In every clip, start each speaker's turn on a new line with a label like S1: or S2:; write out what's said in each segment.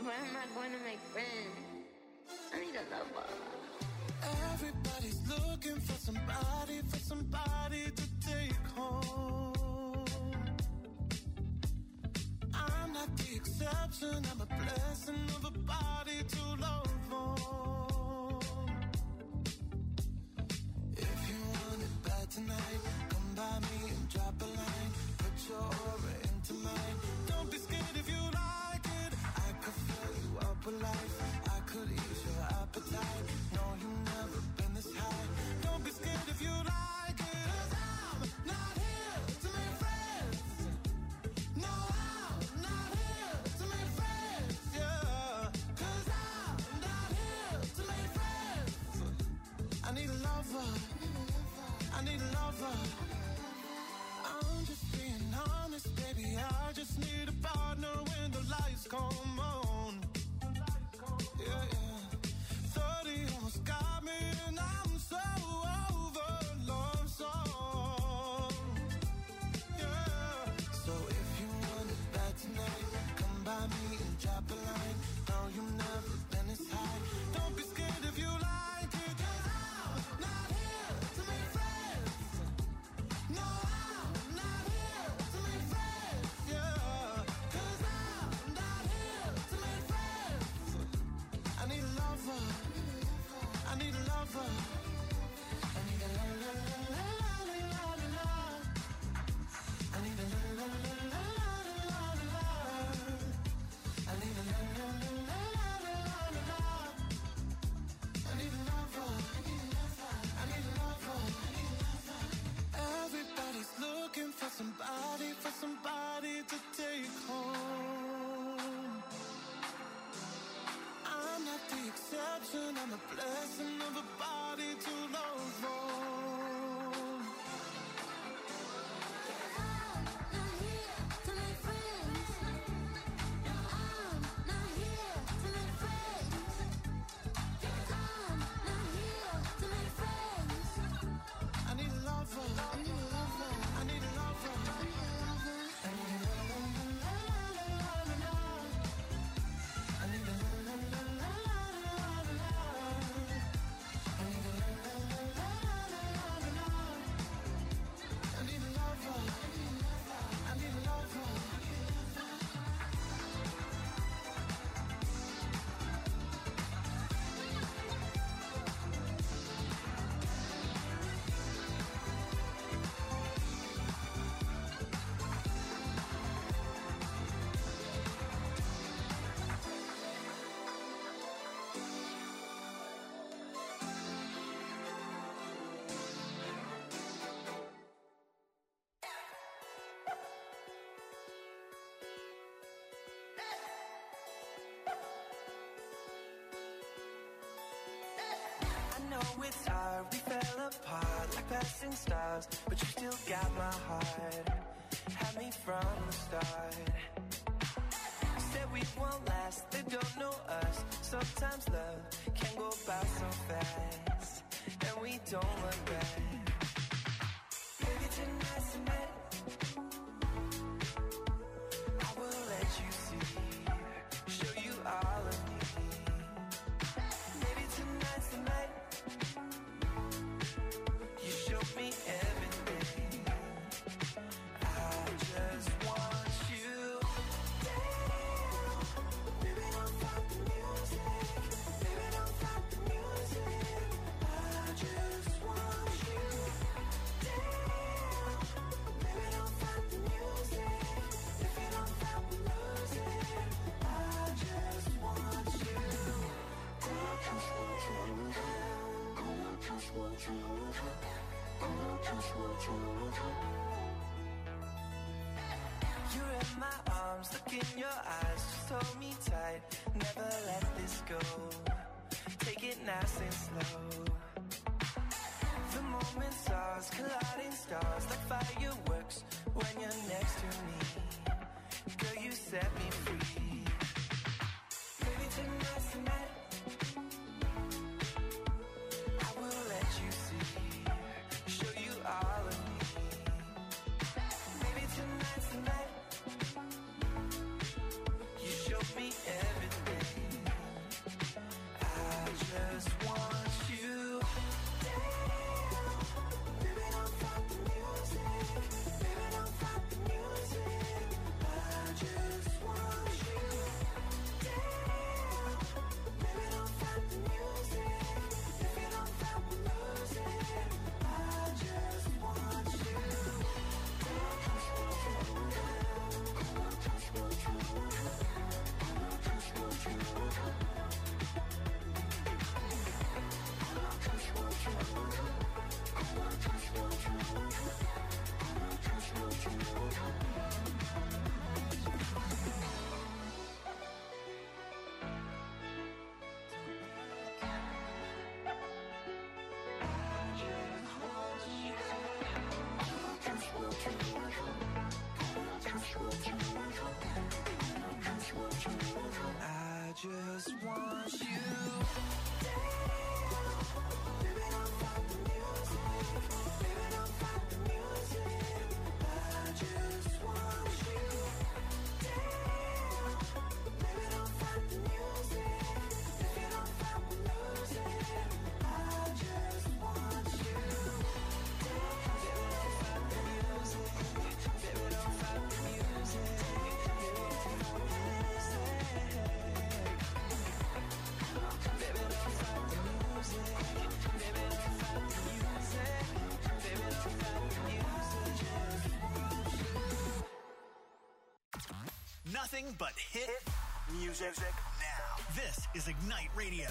S1: Where am I going to make friends? I need a lover.
S2: Everybody's looking for somebody to take home. I'm not the exception, I'm a blessing of a body to love on. If you want it bad tonight, come by me and drop a line. Put your aura into mine. Don't be scared if you like it. I could fill you up with life. I could ease your appetite. No, you've never been this high. Don't be scared if you like it. 'Cause I'm not here to make friends. No, I'm not here to make friends. Yeah, 'cause I'm not here to make friends. I need a lover. I need a lover. I'm just being honest, baby. I just need a partner when the lights come on. Yeah, yeah. 30 almost got me and I'm so over love song. Yeah. So if you want it bad tonight, come by me and drop a line. No, you've never been this high. Don't be scared if you like it. 'Cause I'm not here to make friends. No, I'm not here to make friends. Yeah. 'Cause I'm not here to make friends. I need a lover. I need a lover. I need a la la la la la la la. I need a la la la la la la la. I need a la la la la la la la. I need a lover. I need a lover. Everybody's looking for somebody to take home. I'm not the exception, I'm a blessing of a body to love on.
S3: I'm not here to make friends. I'm not here to make friends. I'm not here to make friends.
S2: I need a lover. I need a lover. I need a lover. I need a lover. I need a la la la la la la. I need a la la la la la la la. I need a la la la la la la la. I need a lover. I need a lover.
S4: I know it's hard, we fell apart like passing stars, but you still got my heart, had me from the start. Said we won't last, they don't know us. Sometimes love can go by so fast, and we don't look back. Maybe tonight's the night I will let you see, show you all of me. Maybe tonight's the night you show me everything. I just want you. Damn, baby, don't stop the music. Baby, don't stop the music. I just want you. Damn, baby, don't stop the music. If you don't stop the music, I just want you. You're in my arms, look in your eyes, just hold me tight, never let this go, take it nice and slow. The moment's ours, colliding stars like fireworks when you're next to me. Girl, you set me free. Maybe tonight's the night I will let you see, show you all of me. Maybe tonight's the night you show me everything. just want you. Baby, don't fight the music. Baby, don't fight the music. I just want you. Baby, don't fight the music. Baby, don't fight the music. I just want you. Baby, don't fight the music.
S5: Nothing but hit music now. This is Ignite Radio.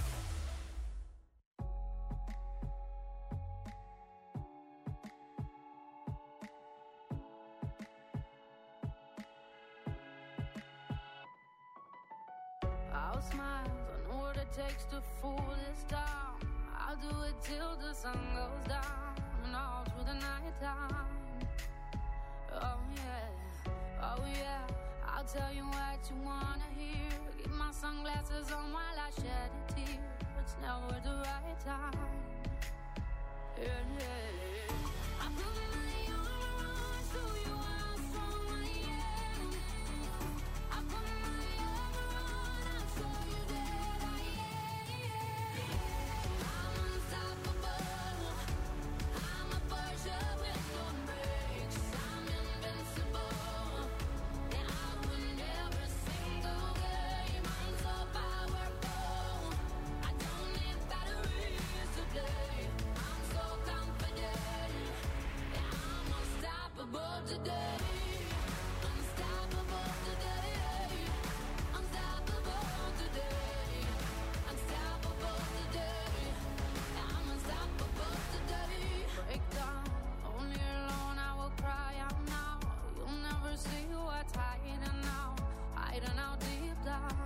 S6: I'll smile, I know what it takes to fool this town. I'll do it till the sun goes down and all through the night time. Oh yeah, I'll tell you what you wanna hear. Keep my sunglasses on while I shed a tear. It's never the right time. Yeah. I put my armor on, show you how strong I am. I put my armor on, I'll show you that I am. I'm unstoppable. I'm a Porsche with no brakes. I'm invincible. Yeah, I win every single game. I'm so powerful. I don't need batteries to play. I'm so confident. Yeah, I'm unstoppable today. Unstoppable today. Unstoppable today. Unstoppable today. Yeah, I'm unstoppable today. Break down, only alone I will cry out now. You'll never see what's hiding out deep down.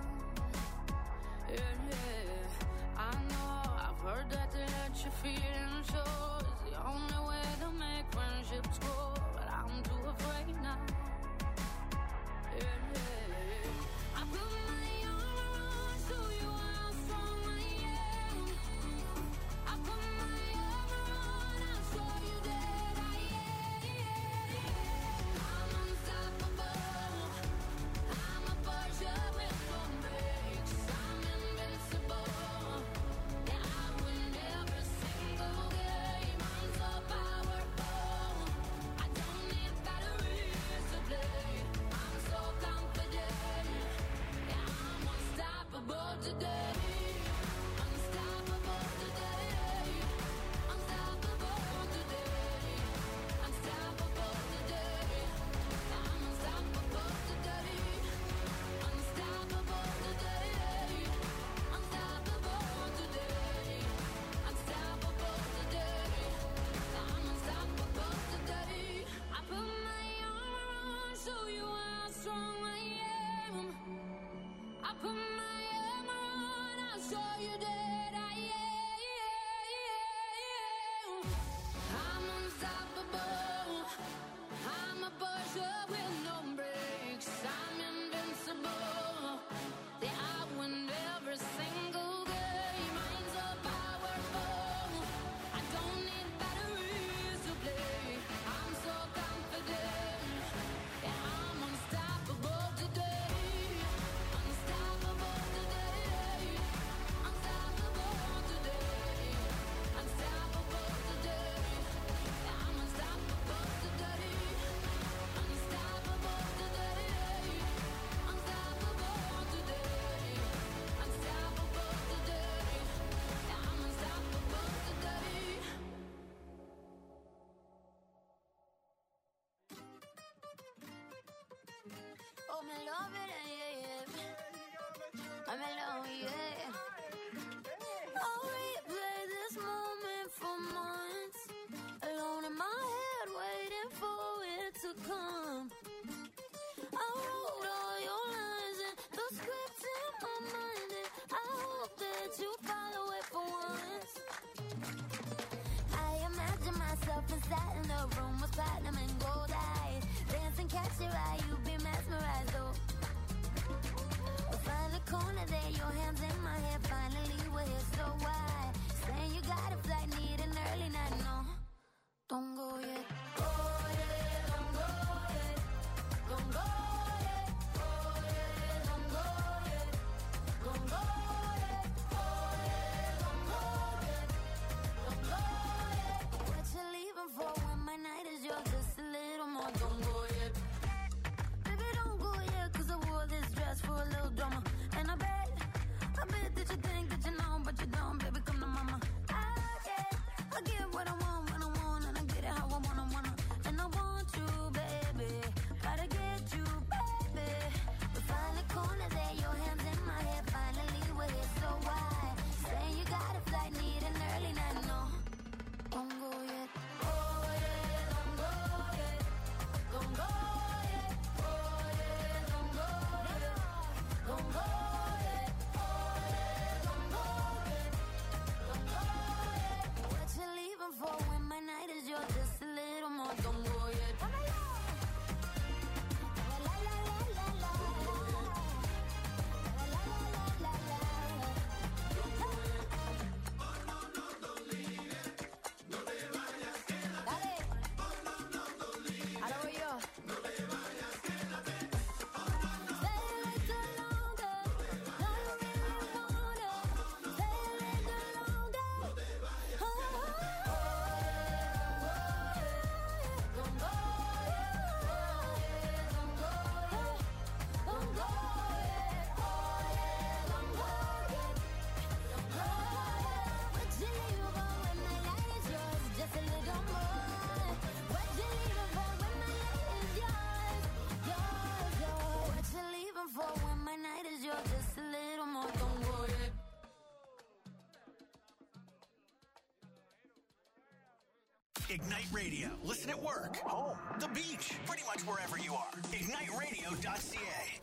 S6: Yeah. I know, I've heard that to let you feel and show is the only way to make friendships grow, but I'm too afraid now. Yeah. I put my armor on, show you how strong I am. I put my armor on, I'll show you that I am. I'm unstoppable. I'm a Porsche with no brakes. I'm invincible. Yeah, I win every single game. I'm so powerful. I don't need batteries to play. I'm so confident. Yeah, I'm unstoppable today. Unstoppable today. Unstoppable today. Unstoppable today. I'm unstoppable today. Unstoppable today. Unstoppable today. Unstoppable today. I'm unstoppable today. I put my armor on, show you how strong I am. I put my armor on, I'll show you that I am. I'm unstoppable. I'm a Porsche with no brakes. I'm invincible. Yeah, I win every single game. I'm so powerful. I don't need batteries to play. I'm so confident. Yeah, I'm unstoppable today. Unstoppable today. Unstoppable today. Unstoppable today. Yeah, I'm unstoppable today. Unstoppable today. Unstoppable today. Unstoppable today. Yeah, I'm unstoppable today. Oh, me love it, yeah. I'm alone, yeah. I'll replay this moment for months. Alone in my head, waiting for it to come. I wrote all your lines and the script in my mind, and I hope that you follow it for once. I imagine myself inside in the room with platinum and gold eyes. Dance and catch your eye, you be mesmerized, oh.
S3: here, so why? Saying you got a flight, need an early night, no. Don't go yet. Go yet, don't go yet. Don't go yet. Go yet, don't go yet. Don't go yet. Go yet, don't go yet. Don't go yet. What you leaving for when my night is yours? Just a little more. Don't go yet. Baby, don't go yet, 'cause I wore this dress for a little drama. And I bet that you think that you know, but you don't, baby, come to mama. I get what I want when I want, and I get it how I wanna. And I want you, baby, gotta get you, baby. We find the corner there, your hands in my hair, finally we're here, so why? Saying you got a flight, need an early night, no. Don't go yet. Go yet, don't go yet. Don't go yet. Go yet, don't go yet. Don't go yet. Go yet, don't go yet. Don't go yet. What you leaving for when my night is yours? Just a little more. Don't go yet. La la la la la la. La la la la la. Dale. Ahora voy yo. Stay a little longer. No, you really wanna. Stay a little longer. Don't go yet. Don't go yet. Don't go yet. Don't go yet. Don't go yet. Don't go yet. What you leaving for when my night is yours? Just a little more. What you leaving for when my night is yours? Yours. What you leaving for when my night is yours? Just a little more. Don't go yet.
S5: Ignite Radio. Listen at work, home, the beach, pretty much wherever you are. IgniteRadio.ca.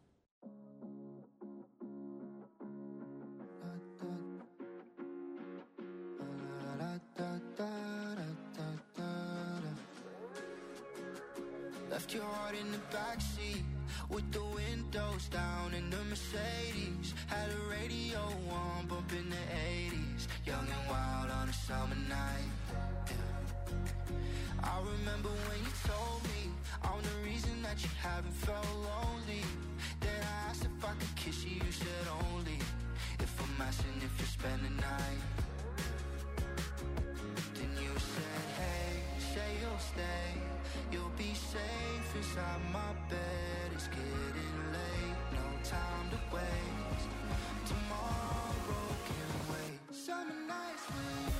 S2: Left your heart in the backseat with the windows down in the Mercedes. Had a radio on, bumping the 80s. Young and wild on a summer night. Yeah. I remember when you told me I'm the reason that you haven't felt lonely. Then I asked if I could kiss you, you said only if I'm asking if you spend the night. Then you said, hey, say you'll stay. You'll be safe inside my bed. It's getting late, no time to waste. Tomorrow can wait. Summer nights with you.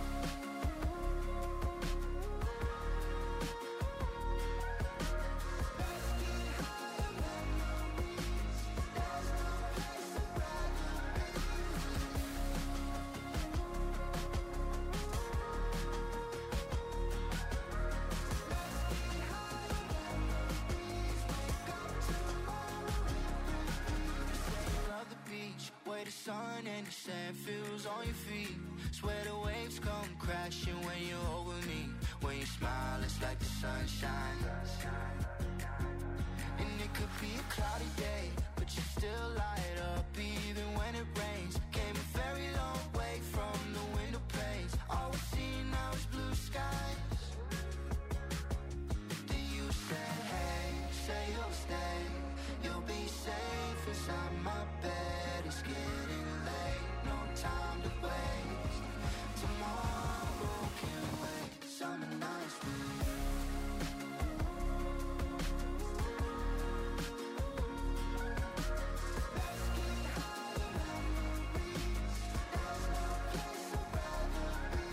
S2: Let's get higher memories. There's no place I'd rather be with you. Where the sun and the sand feels on your feet. Swear the waves come crashing when you're over me. When you smile, it's like the sunshine. And it could be a cloudy day, but you still light up even when it rains. Came a very long way from the window panes. All we see now is blue skies. Then you said, hey, say you'll stay. You'll be safe inside my bed. It's getting late, no time to waste. Tomorrow can wait. Summer nights with you. Let's get higher memories. There's no place I'd rather be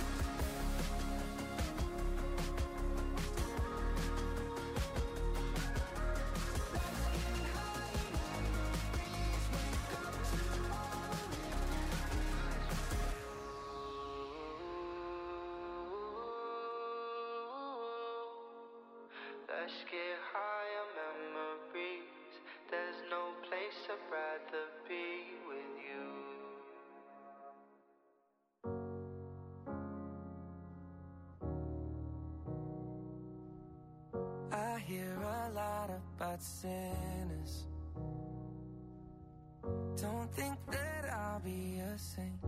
S2: Let's get higher memories. There's no place I'd rather be with you.
S4: I hear a lot about sinners. Don't think that I'll be a saint.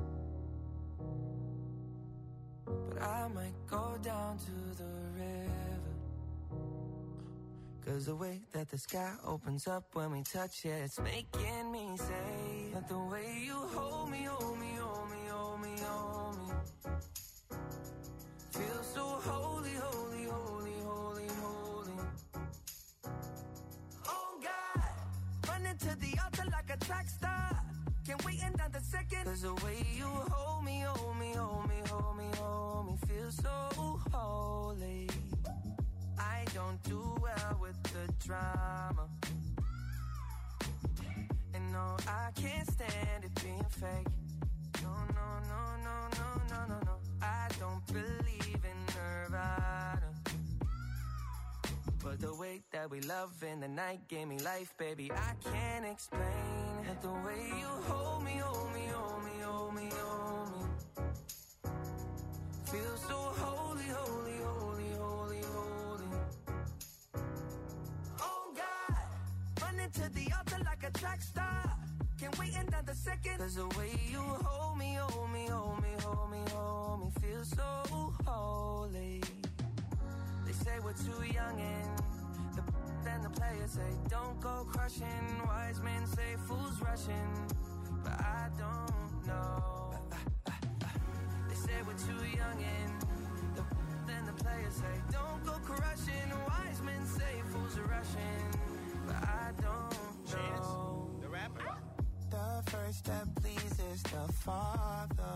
S4: But I might go down to the river, 'cause the way that the sky opens up when we touch it, it's making me say that the way you hold me, hold me, hold me, hold me, hold me, feels so holy, holy, holy, holy, holy. Oh God, running to the altar like a track star. Can't wait another second, 'cause the way you hold me, hold me, hold me, hold me, hold me, feels so holy. I don't do well with the drama, and no, I can't stand it being fake. No, no, no, no, no, no, no, no. I don't believe in Nirvana, but the way that we love in the night gave me life, baby. I can't explain it. The way you hold me, hold me, hold me, hold me, hold me, feel so holy, holy, holy, holy, holy. Oh God, running to the altar like a track star. Can't wait another second, 'cause the way you hold me, hold me, hold me, hold me, hold me, feel so holy. They say we're too young and then the players say don't go crushing. Wise men say fools rushing, but I don't know. They say we're too young and then the players say don't go crushing. Wise men say fools are rushing, but I don't know.
S5: The rapper.
S2: The first step pleases the Father,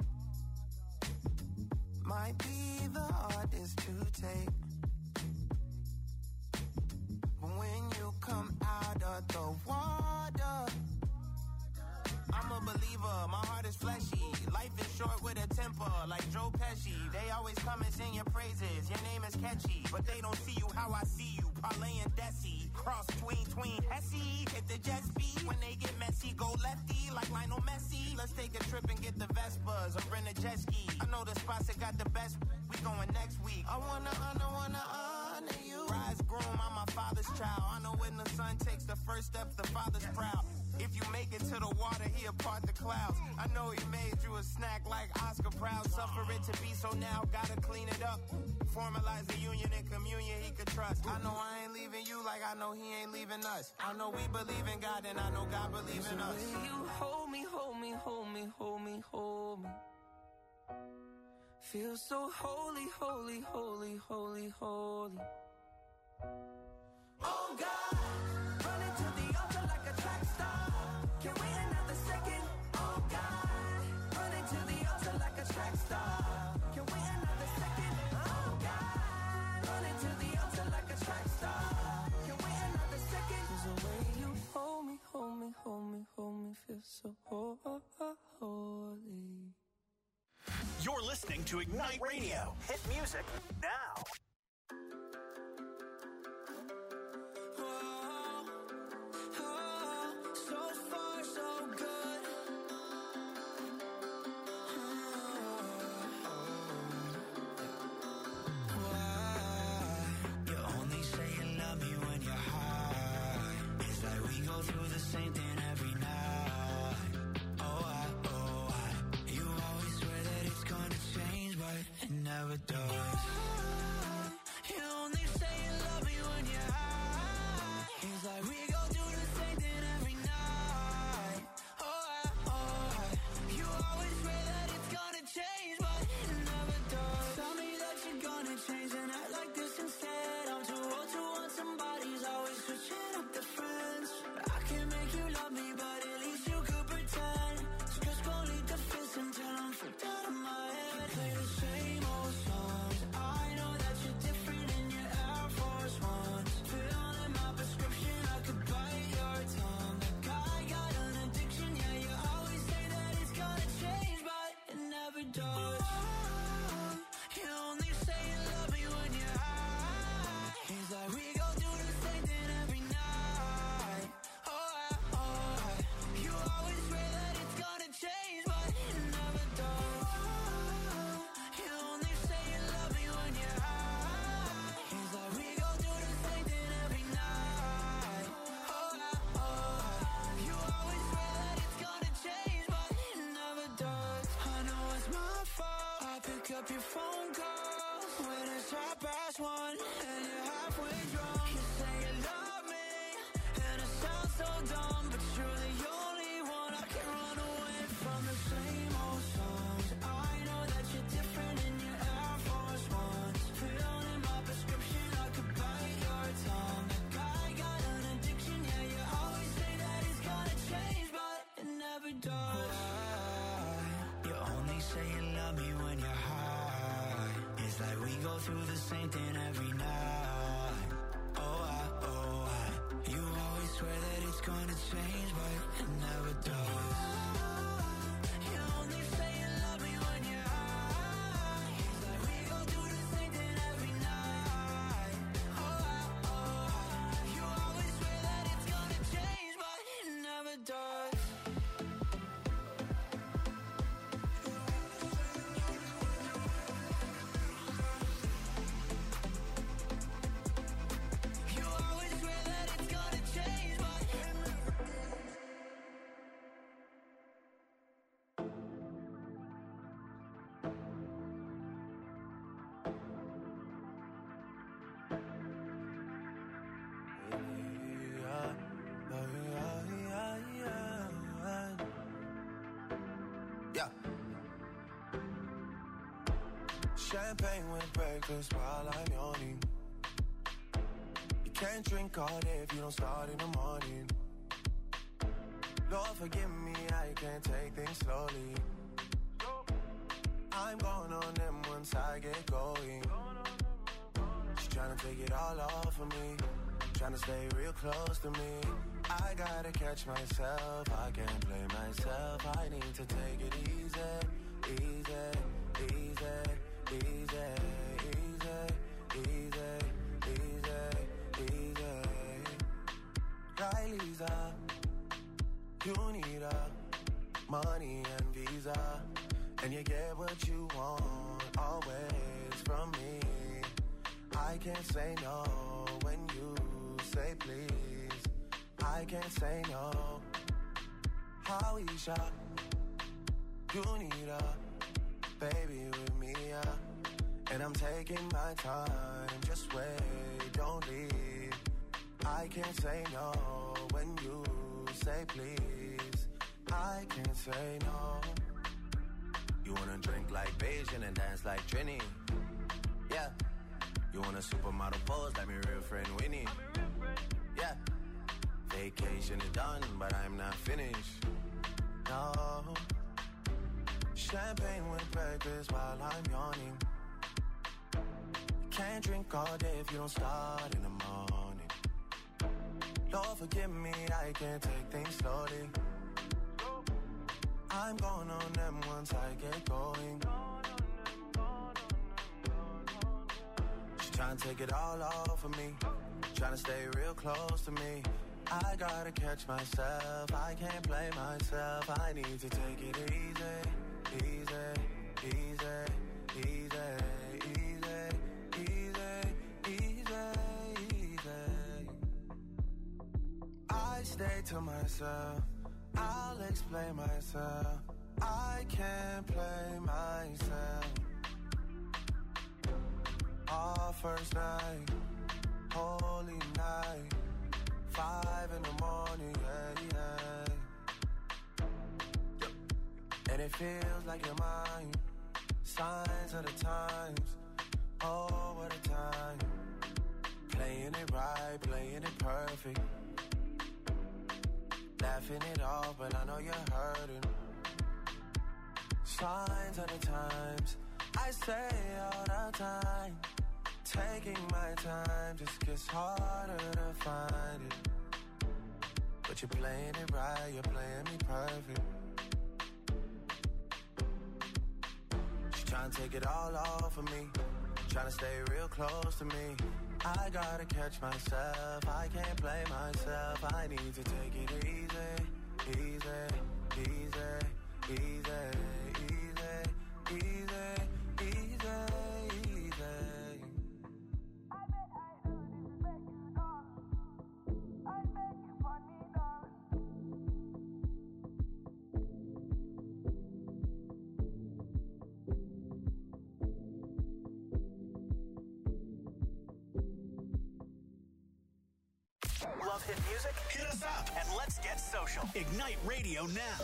S2: might be the hardest to take. When you come out of the water, I'm a believer, my heart is fleshy. Life is short with a temper, like Joe Pesci. They always come and sing your praises, your name is catchy, but they don't see you how I see you. Parlay and Desi, cross tween Hesse. Hit the jet speed, when they get messy, go lefty, like Lionel Messi. Let's take a trip and get the Vespas, or rent a jet ski. I know the spots that got the best, we going next week. I wanna honor you. Rise groom, I'm my father's child. I know when the son takes the first step, the father's proud. If you make it to the water, he'll part the clouds. I know he made you a snack like Oscar Proud. Suffer it to be, so now gotta clean it up. Formalize the union and communion he could trust. I know I ain't leaving you like I know he ain't leaving us. I know we believe in God and I know God believes in us.
S4: The way you hold me, hold me, hold me, hold me, hold me, feel so holy, holy, holy, holy, holy. Oh God, running to the altar like a track star. Can't wait another second. Oh God, running to the altar like a track star. Can't wait another second. Oh God, running to the altar like a track star. Can't wait another second. 'Cause the way you hold me, hold me, hold me, hold me, feel so holy.
S5: You're listening to Ignite Radio. Hit music now.
S2: So far, so good.
S7: Why? You only say you love me when you're high. It's like we go through the same thing every night. Oh, you always swear that it's gonna change, but it never does. up your phone call when it's 1:30 and you're halfway drunk. You say you love me, and it sounds so dumb, but you're the only one I can run away from. The same old songs. I know that you're different in your Air Force Ones. Filled in my prescription, I could bite your tongue. That guy got an addiction, yeah, you always say that it's gonna change, but it never does. You only say you love me when you're high. It's like we go through the same thing every night. You always swear that it's gonna change, but it never does. You only say you love me when you're high. It's like we go through the same thing every night. You always swear that it's gonna change, but it never does. You always swear that it's gonna change, but
S2: Yeah. Champagne with breakfast while I'm yawning. You can't drink all day if you don't start in the morning. Lord forgive me, I can't take things slowly. I'm going on them once I get going. She's trying to take it all off of me, trying to stay real close to me. I gotta catch myself, I can't blame myself. I need to take it easy, easy, easy, easy, easy, easy, easy, easy. Kylie's up, you need her, money and visa, and you get what you want, always from me. I can't say no when you say please. I can't say no. Howeisha, you need her, baby with me, yeah. And I'm taking my time, just wait, don't leave. I can't say no when you say please. I can't say no. You wanna drink like Beijing and dance like Trini? Yeah. You want a supermodel pose like my real friend Winnie? Yeah. Vacation is done, but I'm not finished. No. Champagne with breakfast while I'm yawning. You can't drink all day if you don't start in the morning. Lord forgive me, I can't take things slowly. I'm going on them once I get going. She's trying to take it all off of me, trying to stay real close to me. I gotta catch myself, I can't play myself. I need to take it easy, easy, easy, easy, easy, easy, easy, easy. I stay to myself, I'll explain myself. I can't play myself. Our first night, holy night, 5 in the morning, yeah, yeah. And it feels like you're mine. Signs of the times, oh, what a time. Playing it right, playing it perfect. Laughing it off, but I know you're hurting. Signs of the times, I say all the time. Taking my time just gets harder to find it. But you're playing it right, you're playing me perfect. She's trying to take it all off of me, trying to stay real close to me. I gotta catch myself, I can't blame myself. I need to take it easy, easy, easy, easy, easy, easy, easy, easy.
S5: Love hit music? Hit us up and let's get social. Ignite Radio now.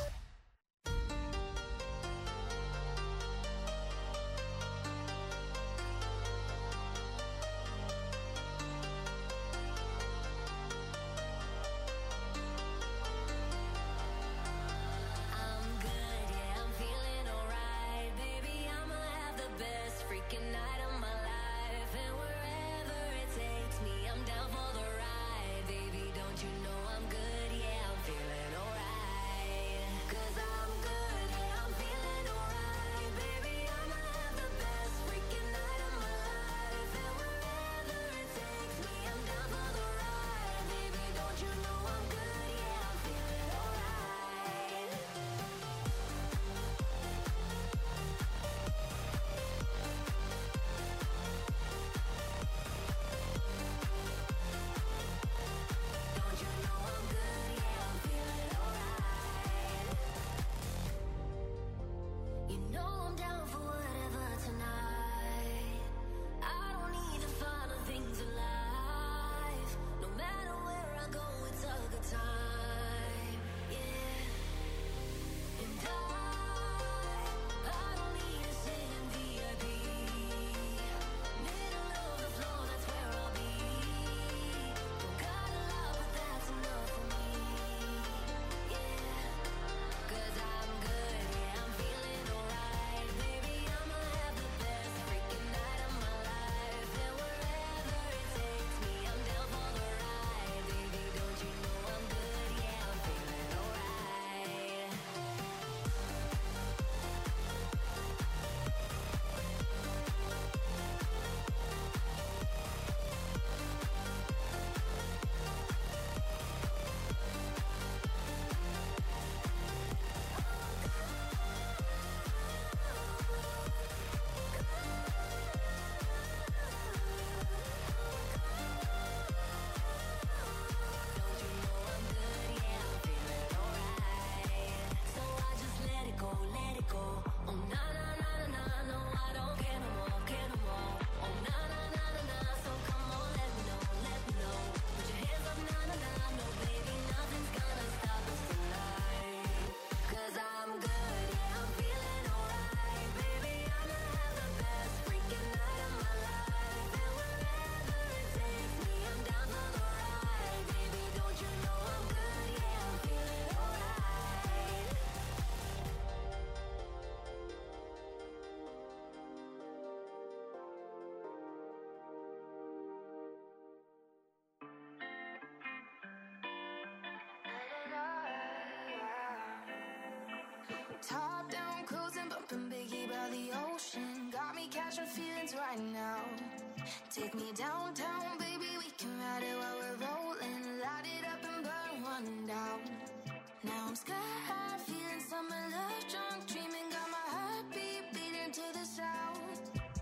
S3: Top down, cruising, bumping Biggie by the ocean. Got me catching feelings right now. Take me downtown, baby, we can ride it while we're rolling. Light it up and burn one down. Now I'm sky high, feeling summer love, drunk, dreaming. Got my heartbeat beating to the sound.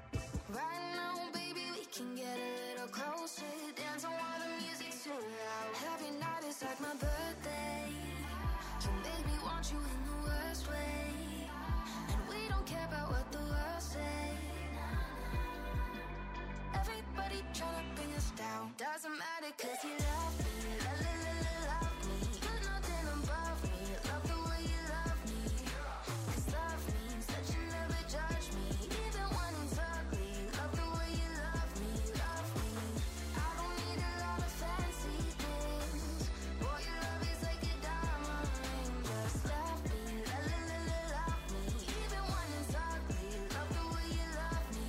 S3: Right now, baby, we can get a little closer. Dancing while the music's too loud. Every night is like my birthday. You make me want you in the worst way. And we don't care about what the world say. Everybody tryna bring us down. Doesn't matter cause you love me. Love me. You're nothing above me. Love the way you love me. Cause love means that you never judge me. Even when it's ugly. Love the way you love me. Love me. I don't need a lot of fancy things. Boy, your love is like a diamond ring. Just love me. Love me. Even when it's ugly. Love the way you love me.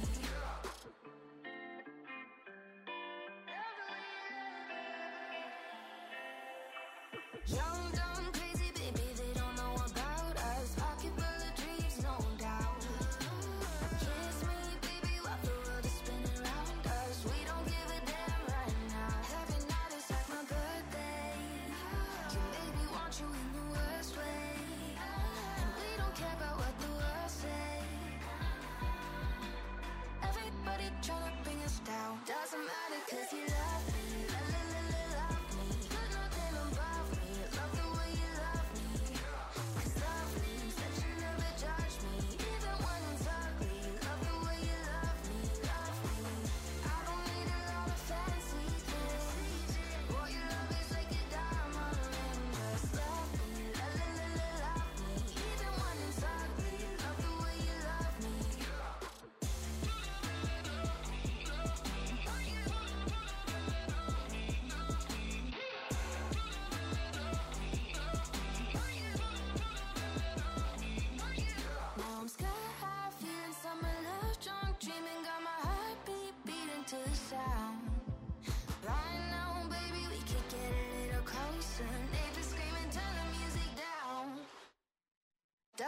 S3: Young, dumb, crazy, baby, they don't know about us. Pocket full of dreams, no doubt. Kiss me, baby, while the world is spinning around us. We don't give a damn right now. Every night is like my birthday. You make me want you in the worst way. And we don't care about what the world say. Everybody tryna bring us down. Doesn't matter cause you love me. Love me. You're nothing above me. Love the way you love me.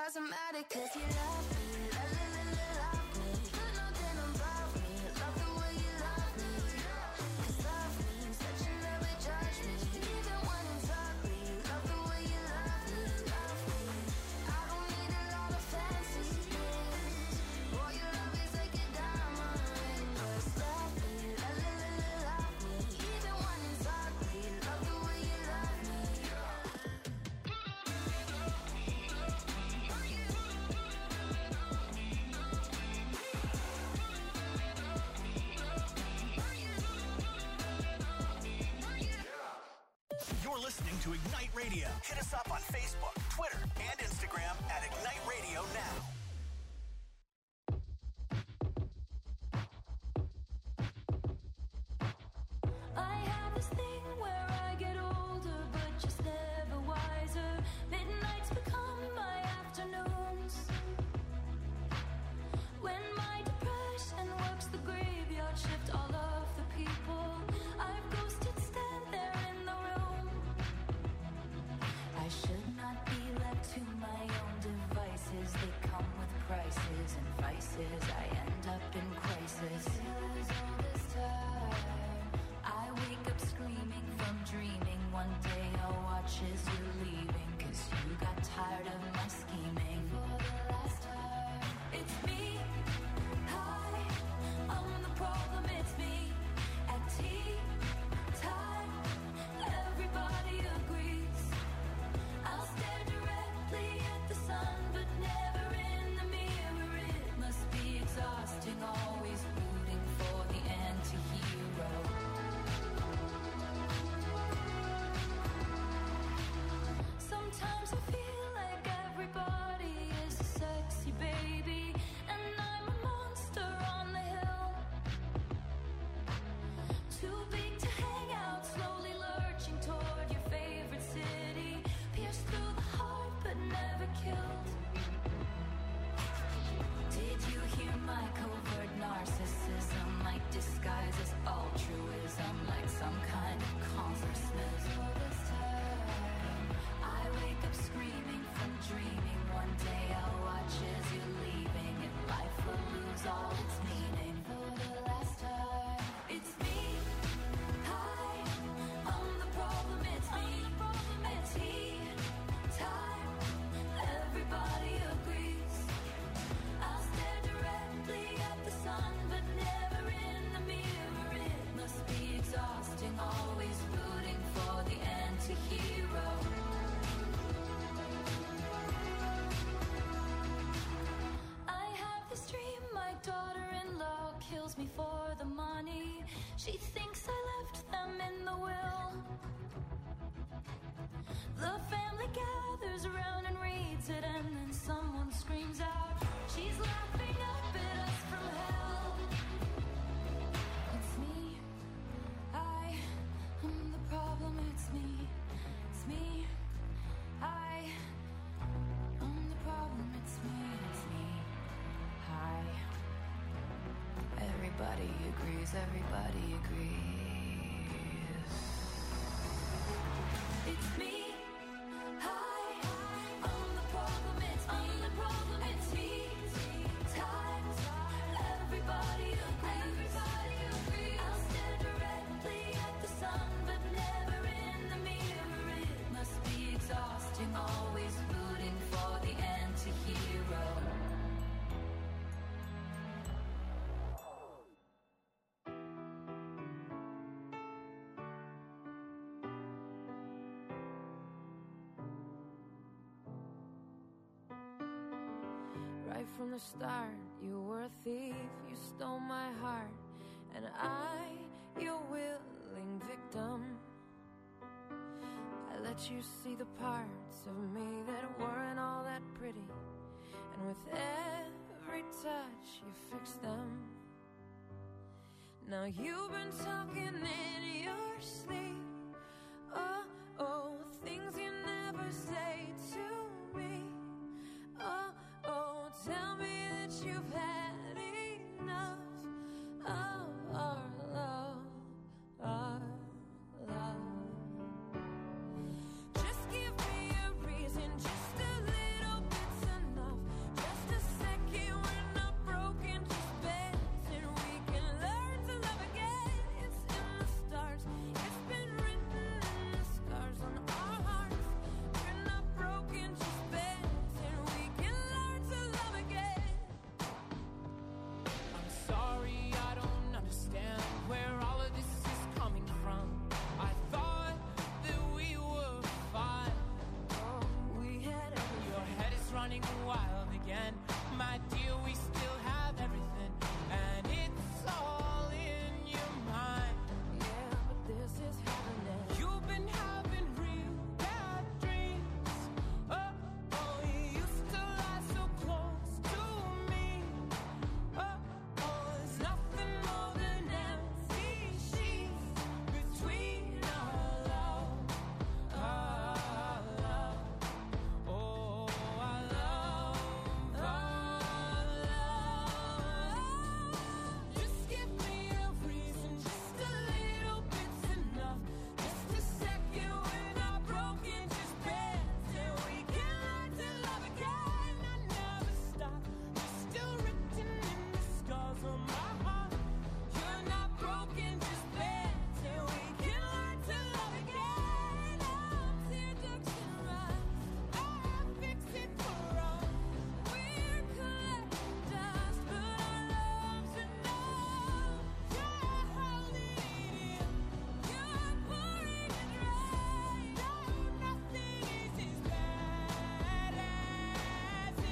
S3: doesn't matter, cause you love me, love me. Put nothing above me, love the way you love me. Cause love means that you never judge me, even when it's ugly. Love the way you love me, love me. I don't need a lot of fancy things. Boy, your love is like a diamond ring. Just love me, love me. Even when it's ugly, love the way you love me.
S5: You're listening to Ignite Radio. Hit us up on Facebook, Twitter, and Instagram at Ignite Radio Now.
S3: I have this thing where I get older, but just never wiser. Midnights become my afternoons. When my depression works the graveyard shift, all of the people I've ghosted stand there in the room. I should not be left to my own devices. They come with prices and vices. I end up in crisis. All this time, I wake up screaming from dreaming. One day I'll watch as you're leaving, cause you got tired of my scheming. For the last time, it's me. Hi, I'm the problem, it's me. At tea time, everybody agrees. I'll stare directly at the sun, but never in the mirror. It must be exhausting, always rooting for the anti-hero. Sometimes I feel like everybody is a sexy baby, and I'm a monster on the hill. Too big to hang out, slowly lurching toward your favorite city. Pierced through the heart, but never killed. Did you hear my covert narcissism? Like disguise as altruism, like some kind of consciousness. All this time, I wake up screaming from dreaming. One day I'll watch as you're leaving, and life will lose all its meaning. For the last time, it's me. Hi, I'm the problem, it's me. At tea time, everybody agrees. I'll stare directly at the sun, but never in the mirror. It must be exhausting, always rooting for the anti-hero. I have this dream, my daughter-in-law kills me for the money. She thinks I left them in the will. The family gathers around and reads it, and then someone screams out, she's laughing up at us from hell. It's me. I am the problem, it's me. It's me. I am the problem, it's me. It's me. Hi. Everybody agrees, everybody agrees. It's me. Hi, I'm the problem, it's me. I'm the problem, it's me. Time, everybody agrees. I'll stare directly at the sun, but never in the mirror. It must be exhausting, always rooting for the anti-hero. Right from the start, you were a thief, you stole my heart, and I, your willing victim. I let you see the parts of me that weren't all that pretty, and with every touch you fixed them. Now you've been talking in your sleep, oh, oh, things you never say to me. Oh, oh, tell me that you've had enough of our love, our love. Just give me a reason, just a little bit's enough.
S8: getting wild again. My dear, we still have everything, and it's all in your mind.
S6: Yeah, but this is happening.
S8: You've been having real bad dreams. Oh, you used to lie so close to me. There's nothing more than empty sheets between our love. Our love. Oh, our love. Our love. Just give me a reason, just a little bit's enough. Just a second, we're not broken, just bent. And we can learn to love again. I never stop. You're still written in the scars on my heart. You're not broken, just bent. And we can learn to love again. Tear ducts and rise. I'll fix it for us. We're collecting dust, but our love's enough. You're holding it in. You're pouring it right. No, nothing is as bad as it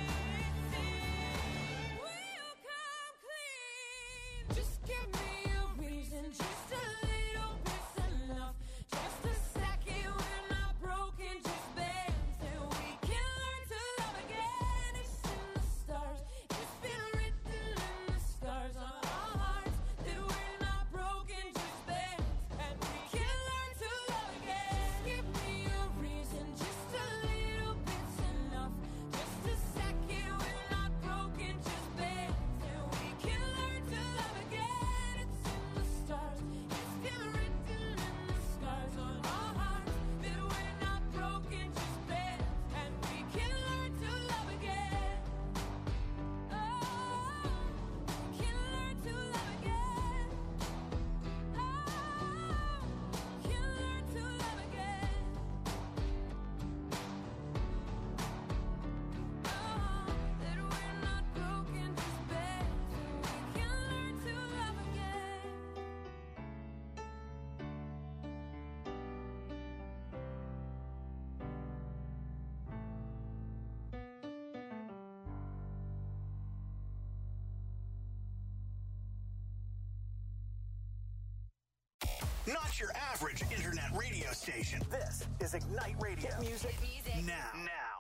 S8: seems. We'll come clean. Just give me a reason, just a little bit's enough. Just a second, we're not broken, just bent. And we can learn to love again. It's in the stars. It's been written in the scars on our hearts that we're not broken, just bent. And we can learn to love again. Give me a reason, just a little bit's enough. Just a second, we're not broken, just bent. And we can learn to love again. It's in the stars. It's been written in the scars on our hearts that we're not broken, just bent. And we can learn to love again. Oh, can learn to love again. Oh, can learn to love again. That we're not broken, just bent. We can learn to love again.
S5: Not your average internet radio station. This is Ignite Radio. Music now.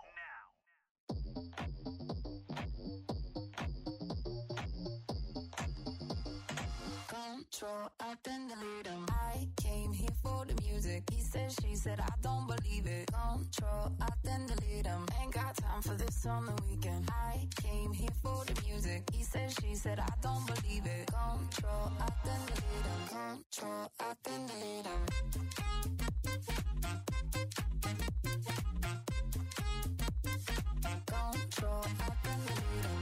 S9: Control, I then delete him. I came here for the music. He said, she said, I don't believe it. Control, I then delete him. Ain't got time for this on the weekend. I came here for the music. He said, she said, I don't believe it. Control, I then delete him. Control, I then delete him. Control, I then delete him.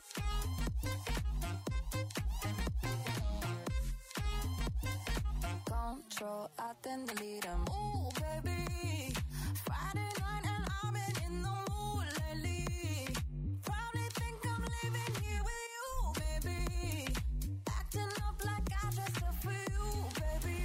S9: Control, I then delete him. Ooh, baby, Friday night and I've been in the mood lately. Probably think I'm living here with you, baby. Acting up like I dressed up for you, baby.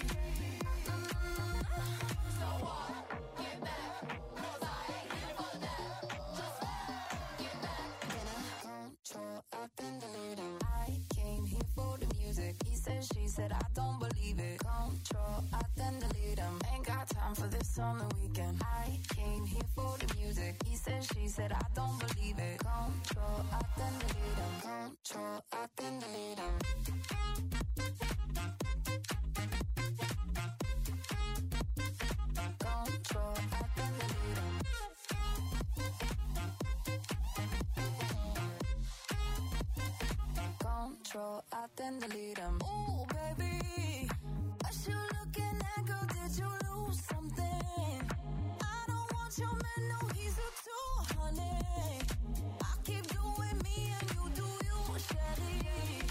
S9: So what? Get back, 'cause I ain't here for that. Just get back. Control, I then delete him. I came here for the music. He said, she said, I don't believe it. Control, I then delete him. Ain't got time for this on the weekend. I came here for the music. He said, she said, I don't believe it. Control, I then delete him. Control, I then delete him. Control, I then delete him. Control, I then delete him. Ooh, baby, what you looking at, girl? Did you lose something? I don't want your man, no, he's a 200. I keep doing me and you do you, Shelly.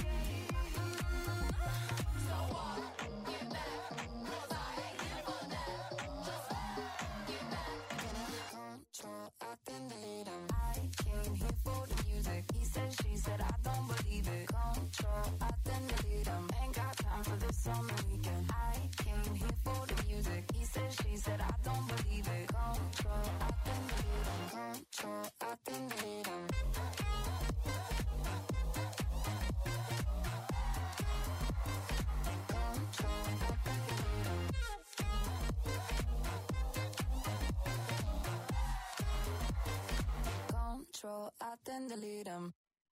S9: So what? Get back, 'cause I ain't here for that. Just get back. Control, I then delete him. I came here for the music. He said, she said, I don't believe it. Control, I then delete him. Ain't got time for this on the weekend. I came here for the music. He said, she said, I don't believe it. Control, I then delete him. Control, I control, I then delete them.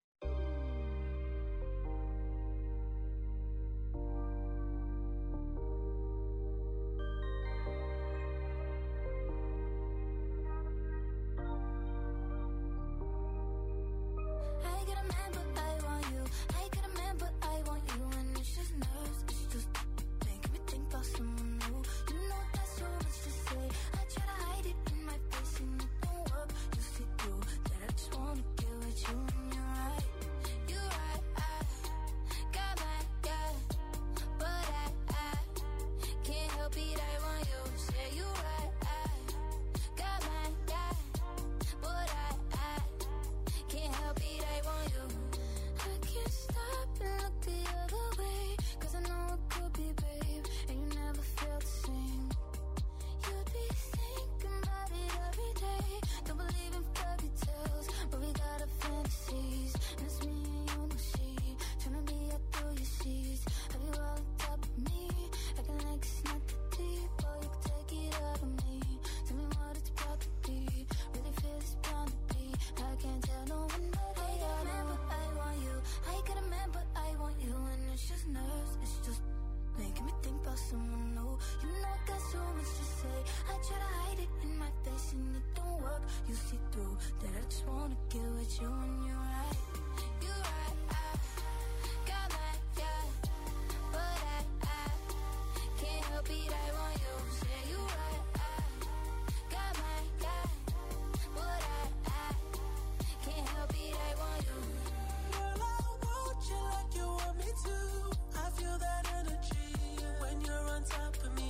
S3: I get a man, but I want you. I get a man, but I want you. And it's just nerves, it's just making me think about someone new. You know that's so much to say. I try to hide it in my face and it don't work. You see through that I just wanna get with you and you're right. You're right, I got my guy, but I can't help it, I want you. Say you're right, I got my guy, but I can't help it, I want you. I can't stop and look the other way, 'cause I know it could be, babe, and you never felt the same. You'd be thinking about it every day. Don't believe in fairy tales, but we got our fantasies. And it's me and you, no she, tryna be out through your seas. Have you all on top of me, acting like it's not that deep, or you can take it out of me. Tell me what it's about to be, really feel it's bound to be. I can't tell no one but I got a man, but I want you. I got a man, but I want you. And it's just nerves, it's just making me think about someone new. You know I got so much to say. I try to hide it in my face and it don't work. You see through that I just wanna get with you and you're right. You're right, I got my guy, but I can't help it, I want you. Say you're right, I got my guy, but I can't help it, I want you.
S7: Girl, I want you like you want me to. I feel that energy when you're on top of me.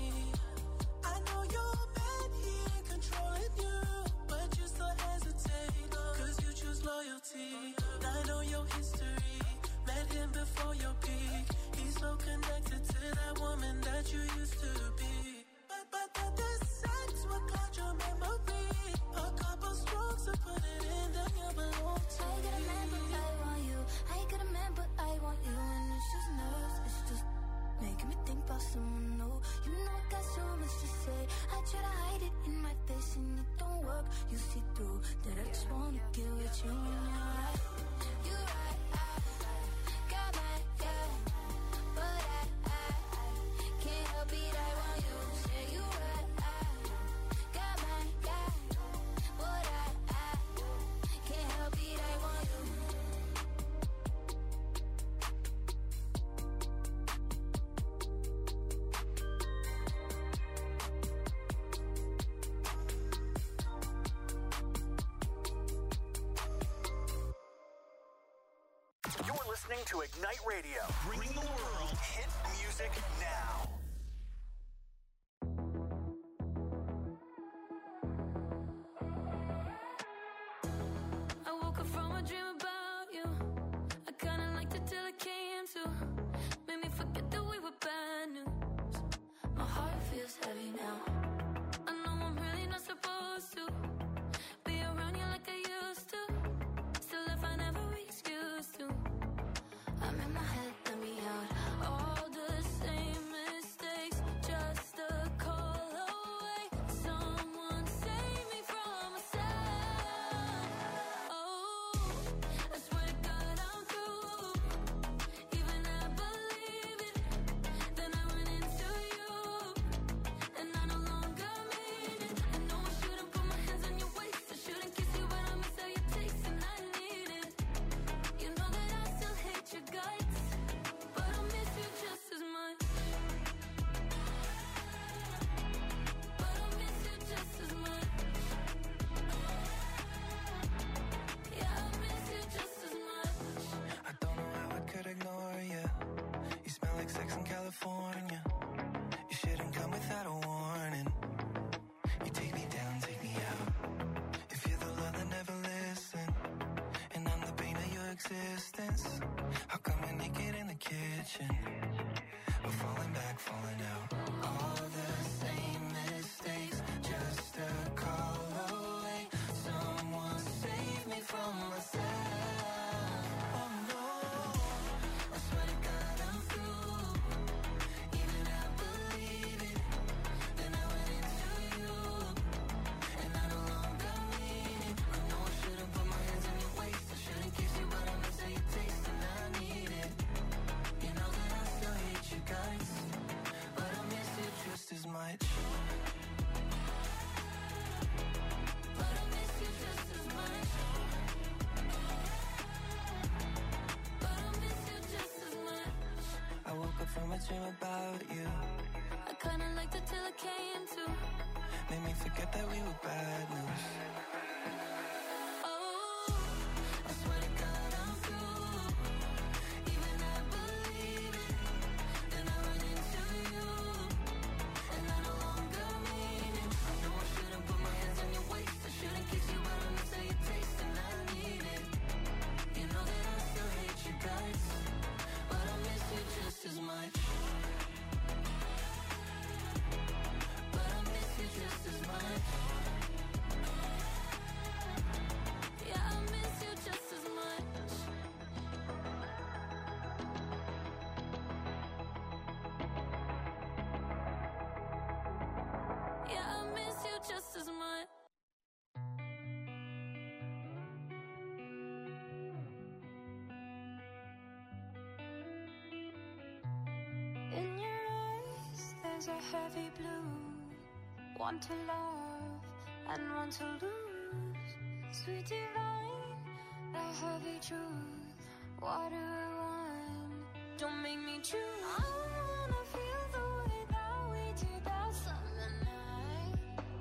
S7: I know your man, he ain't controlling you, but you still hesitate, 'cause you choose loyalty. I know your history, met him before your peak. He's so connected to that woman that you used to be. But the sex will cloud your memory. A couple strokes to put it in, then you belong to
S3: I got a man, but I want you. I got a man, but I want you. And it's just nerves, it's just making me think about someone new. You know I got so much to say. I try to hide it in my face and it don't work. You see through that I just wanna get with you and you're right. You're right, I got my guy, but I can't help it, I want you. Say you're right, I got my guy, but I can't help it, I want you.
S5: You're listening to Ignite Radio, bringing the world hit music now.
S6: I woke up from a dream about you. I kinda liked it till it came to. Made me forget that we were bad news. My heart feels heavy now. I know I'm really not supposed to be around you like I used to. Still, if I never excuse to, I'm in my head, let me out. All the same mistakes.
S7: made me forget that we were bad news.
S3: Oh, I swear to God I'm through. Even I believe it. Then I run into you, and I no longer mean it. I know I shouldn't put my hands on your waist. I shouldn't kiss you, but I miss how you taste, and I need it. You know that I still hate you guys, but I miss you just as much. But I miss you just as much. Yeah, I miss you just as much. Yeah, I miss you just as much. In your eyes, there's a heavy blue. One to love and one to lose. Sweet divine, the heavy truth. What do I want? Don't make me choose. I wanna feel the way that we did that summer night.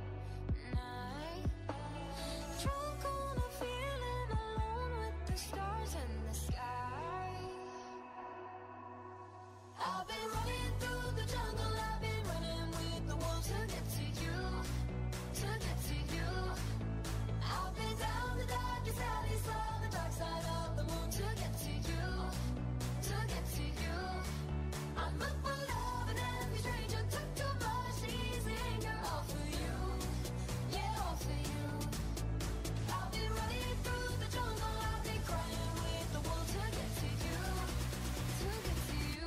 S3: Drunk on a feeling, alone with the stars in the sky. I've been running through the jungle, I've been running with the wolves to get to you, to get to you. I've been down the darkest alley, saw the dark side of the moon to get to you, to get to you. I'm up for love and every stranger took too much easy anger, all for you, yeah, all for you. I've been running through the jungle, I've been crying with the wolves to get to you, to get to you.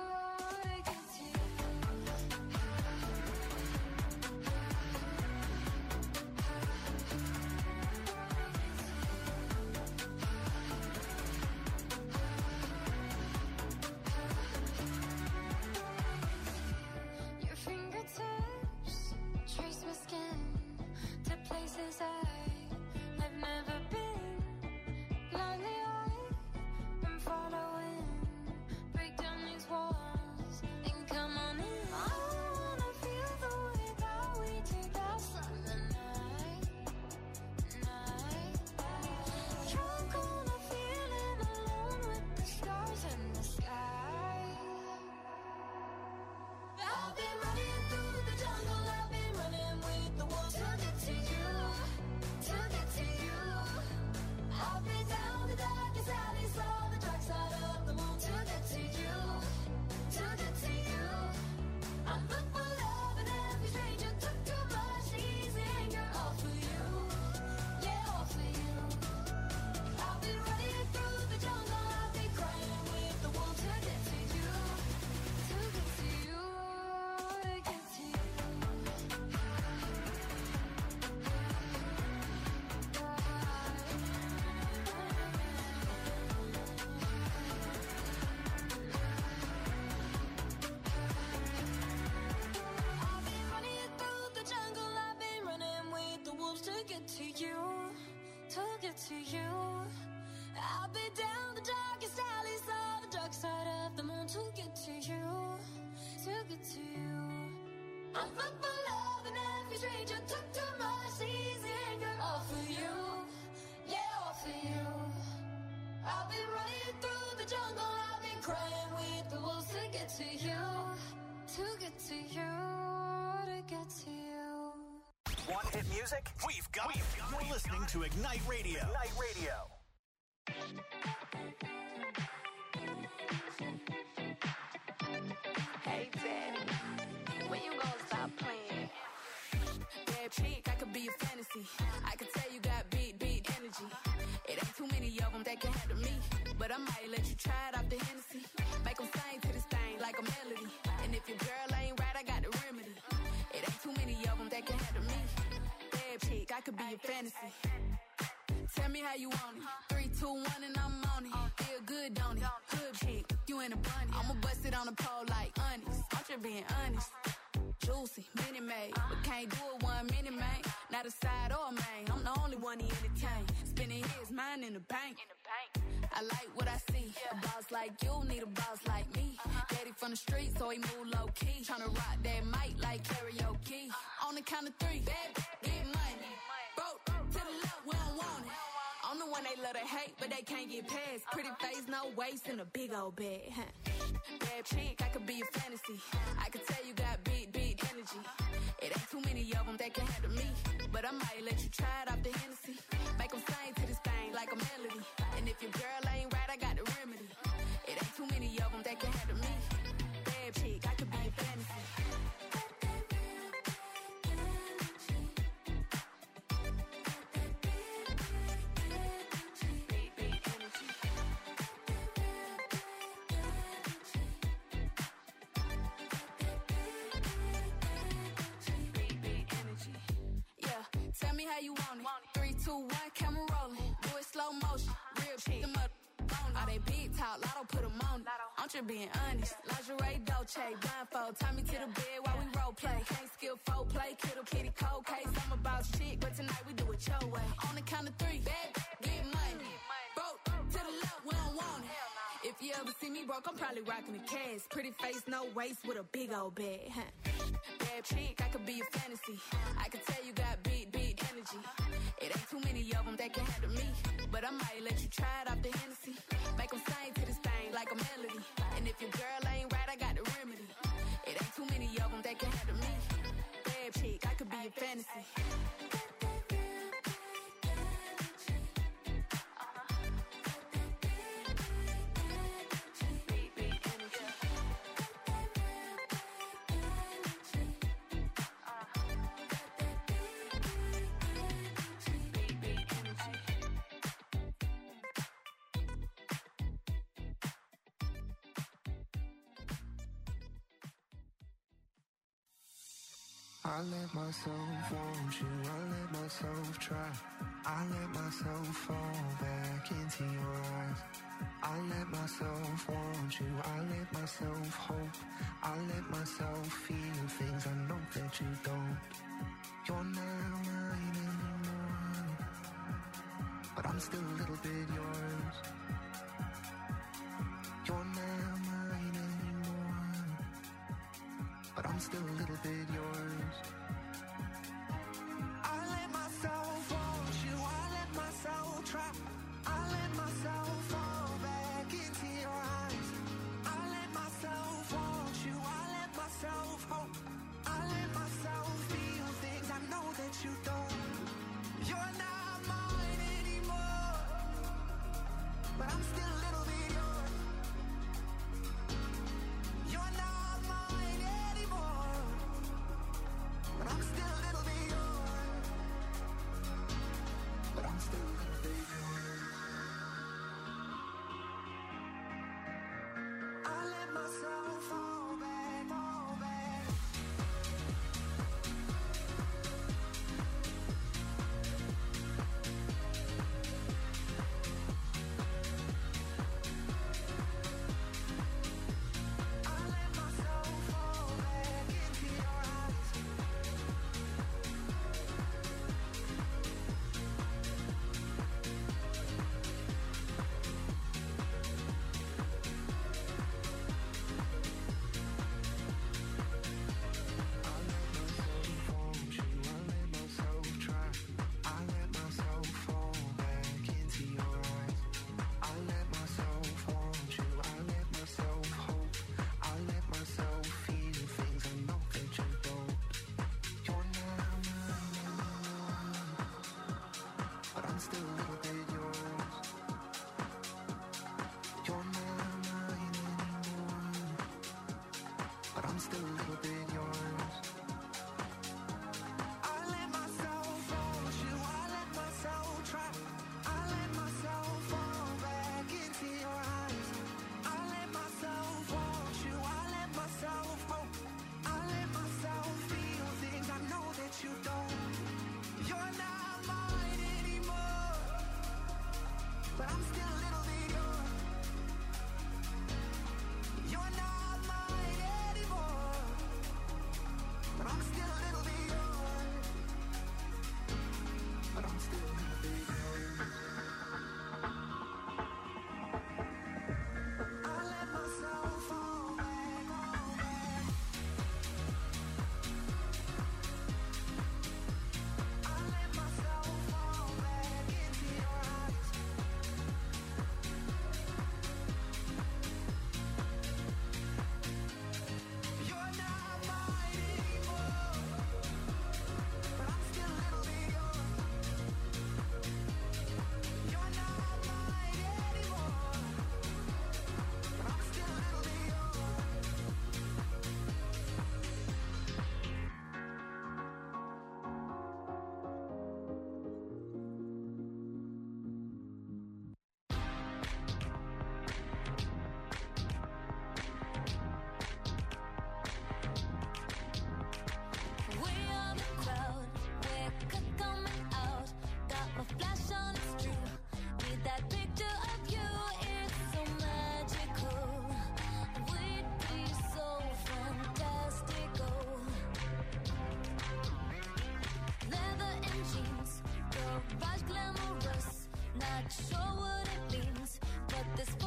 S3: Your fingertips trace my skin to places I've never been. Blindly I'm following. Break down these walls and come on in. I wanna feel the way that we did that summer night. Drunk on a feeling, alone with the stars in the sky. I've been running through the jungle, I've been running with the wolves to get to you, to get to you. I've been down the darkest alley, saw the dark side of the moon to get to you, to get to you. I'm up for love and every stranger took too much easy anger, all for you, yeah, all for you. I've been running through the jungle, I've been crying with the wolves to get to you, to get to you, to get to you. I've been running through the jungle, I've been running with the wolves to get to you, to get to you. I've been down the darkest alleys, saw the dark side of the moon to get to you, to get to you. I'm up for love and every stranger took too much easy anger, all for you, yeah, all for you. I've been running through the jungle, I've been crying with the wolves to get to you, to get to you, to get to you.
S5: Want hit music? We've got it. You're listening to Ignite Radio. Ignite Radio.
S6: Hey, Daddy, when you gonna stop playing? Bad chick, I could be a fantasy. I could tell you got big energy. It ain't too many of them that can handle me. But I might let you try it off the Hennessy. Make them sing to this thing like a melody. And if your girl ain't right, I got the remedy. It ain't too many of them that can handle me. Bad chick, I could be a fantasy. Tell me how you want it. 3, 2, 1, and I'm on it. Feel good, don't it? Hood chick, you in a bunny. I'ma bust it on the pole like honest. I'm just being honest. Juicy, mini made, but can't do it 1 minute, man. Not a side or a main. I'm the only one he entertain. Spending his mind in the bank. I like what I see. A boss like you need a boss like me. Daddy from the street, so he move low key. Tryna rock that mic like karaoke. On the count of 3, bad, get money. Broke to the left, we don't want it. I'm the one they love to hate, but they can't get past. Pretty face, no waist, and a big old bag. Bad chick, I could be a fantasy. I could tell you got big energy. It ain't too many of them that can handle me. But I might let you try it off the Hennessy. Make them sing to this thing like a melody. And if your girl ain't right, I got the remedy. It ain't too many of them that can handle me. Bad chick, I could be a fantasy. Tell me how you want it. 3, 2, 1, camera rolling. Do it slow motion. Real shit. Them up on all they big talk. Lotto put them on it. I'm just being honest. Lingerie, Dolce, blindfold. Tie me to the bed while we role play. Can't skill folk play. Kiddo, kitty, cold case. I'm about shit, but tonight we do it your way. On the count of 3, bad, get money. Broke to the left, we don't want it. If you ever see me broke, I'm probably rocking a cast. Pretty face, no waist, with a big old bag. Bad chick, I could be a fantasy. I could tell you got big energy. It ain't too many of them that can handle me. But I might let you try it off the Hennessy. Make them sing to this thing like a melody. And if your girl ain't right, I got the remedy. It ain't too many of them that can handle me. Bad chick, I could be a fantasy.
S2: I let myself want you, I let myself try. I let myself fall back into your eyes. I let myself want you, I let myself hope. I let myself feel things I know that you don't. You're not mine anymore, but I'm still a little bit yours. You're not mine anymore, but I'm still a little bit yours. I let myself want you, I let myself try. I let myself fall back into your eyes. I let myself want you, I let myself hope. I let myself feel things I know that you don't. You're not mine anymore, but I'm still a little bit yours. You're not mine anymore,
S3: not sure what it means, but this